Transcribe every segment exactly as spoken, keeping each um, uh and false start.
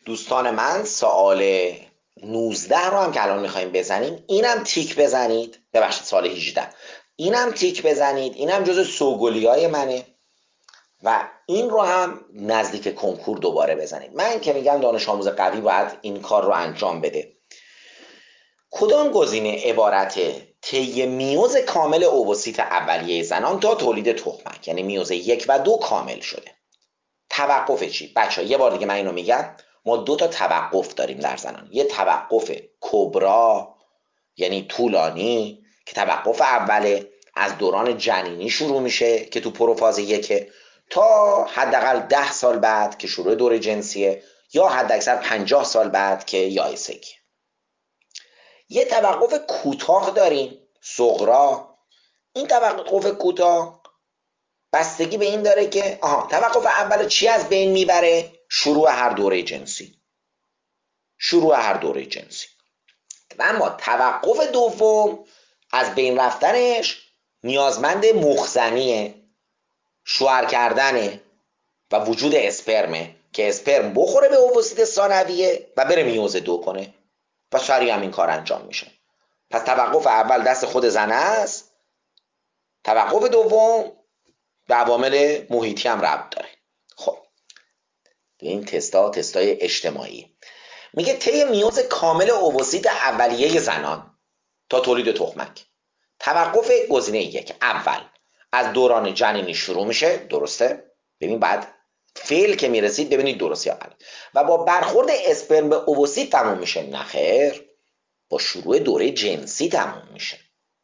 دوستان من سوال نوزده رو هم که الان میخوایم بزنیم، اینم تیک بزنید. ببخشید سوال هجده، اینم تیک بزنید. اینم جز سوگلی های منه و این رو هم نزدیک کنکور دوباره بزنید. من که میگم دانش آموز قوی باید این کار رو انجام بده. کدام گزینه عبارته طی میوز کامل اووسیت اولیه زنان تا تولید تخمک، یعنی میوز یک و دو کامل شده؟ توقف چی؟ بچه ها یه بار دیگه من اینو میگم، ما دو تا توقف داریم در زنان. یه توقف کبرا یعنی طولانی که توقف اوله، از دوران جنینی شروع میشه که تو پروفاز یکه تا حداقل ده سال بعد که شروع دوره جنسیه، یا حداکثر پنجاه سال بعد که یائسگی. یه توقف کوتاه داریم صغرا. این توقف کوتاه بستگی به این داره که آها توقف اول چی از بین میبره؟ شروع هر دوره جنسی. شروع هر دوره جنسی. و اما توقف دوم از بین رفتنش نیازمند مخزنیه، شوهر کردنه و وجود اسپرمه که اسپرم بخوره به اووسیت ثانویه و بره میوز دو کنه و سریع هم این کار انجام میشه. پس توقف اول دست خود زنه است، توقف دوم به عوامل محیطی هم ربط داره. خب این تستا تستای اجتماعی میگه طی میوز کامل اووسیت اولیه زنان تا تولید تخمک، توقف گزینه یک اول از دوران جنینی شروع میشه. درسته؟ ببین بعد فعل که میرسید ببینید درست یا غلط. و با برخورد اسپرم به اووسیت تموم میشه. نخیر، با شروع دوره جنسی تموم میشه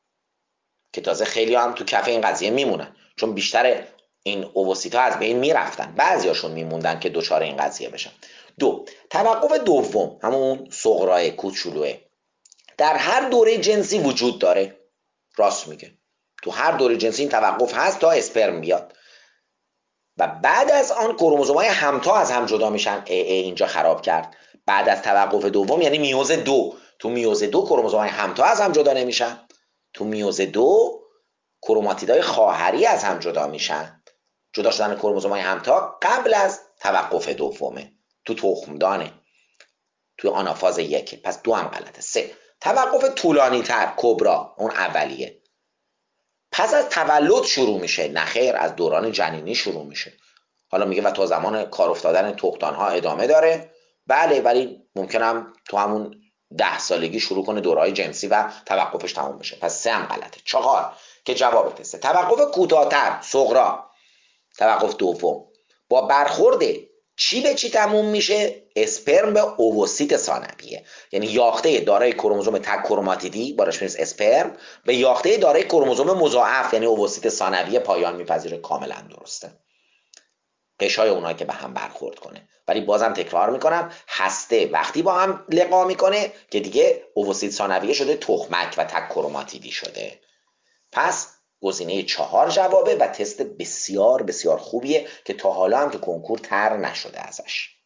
که تازه خیلی هم تو کف این قضیه میمونن، چون بیشتر این اووسیت ها از بین میرفتن، بعضی هاشون میموندن که دچار این قضیه بشن. دو، توقف دوم همون صغرای کوچولوه در هر دوره جنسی وجود داره. راست میگه، تو هر دوره جنسی این توقف هست تا اسپرم بیاد و بعد از آن کروموزوم‌های همتا از هم جدا میشن. ای ای اینجا خراب کرد. بعد از توقف دوم یعنی میوز دو، تو میوز دو کروموزوم‌های همتا از هم جدا نمیشن. تو میوز دو کروماتیدهای خواهری از هم جدا میشن. جدا شدن کروموزوم‌های همتا قبل از توقف دومه، تو تخمدانه، تو آنافاز یکه. پس دو هم غلطه. سه، توقف طولانی تر کبرا اون اولیه پس از تولد شروع میشه. نخیر، از دوران جنینی شروع میشه. حالا میگه و تا زمان کار افتادن تخمدان ها ادامه داره. بله، ولی ممکنم تو همون ده سالگی شروع کنه دورهای جنسی و توقفش تموم بشه. پس سه هم غلطه. چهار که جواب تسته، توقف کوتاه‌تر صغرا، توقف دوم با برخورد چی به چی تموم میشه؟ اسپرم به اووسیت ثانویه، یعنی یاخته دارای کروموزوم تک کروماتیدی بارش میرسه اسپرم به یاخته دارای کروموزوم مضاعف یعنی اووسیت ثانویه پایان میپذیره. کاملا درسته، قشای اونایی که به هم برخورد کنه. ولی بازم تکرار میکنم، هسته وقتی با هم لقا میکنه که دیگه اووسیت ثانویه شده تخمک و تک کروماتیدی شده. پس گزینه چهار جوابه و تست بسیار بسیار خوبیه که تا حالا هم تو کنکور طرح نشده ازش.